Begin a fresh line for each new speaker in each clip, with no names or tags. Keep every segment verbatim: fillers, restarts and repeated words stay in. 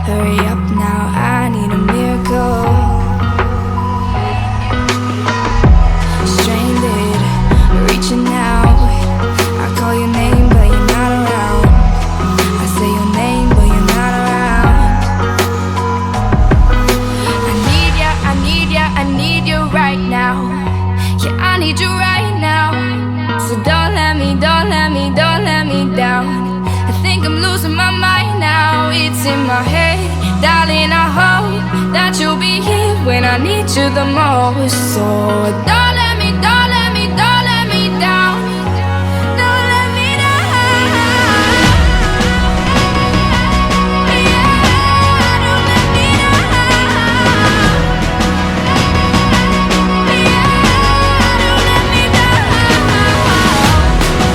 Hurry up now, I need a miracle. Stranded, reaching out. I call your name, but you're not around. I say your name, but you're not around. I need ya, I need ya, I need you right now. Yeah, I need you right now. So don't let me, don't let me, don't let me down. I think I'm losing my mind now. It's in my head, darling, I hope that you'll be here when I need you the most. So don't let me, don't let me, don't let me down. Don't let me down. Yeah, don't let me down. Yeah, don't let me down.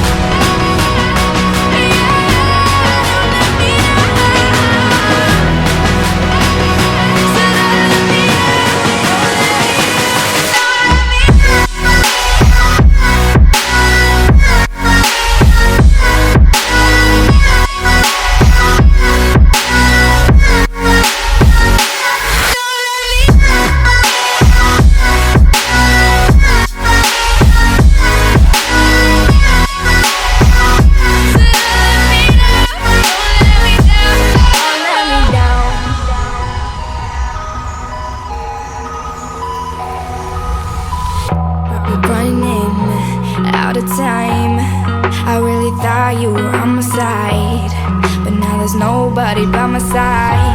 Running out of time. I really thought you were on my side, but now there's nobody by my side.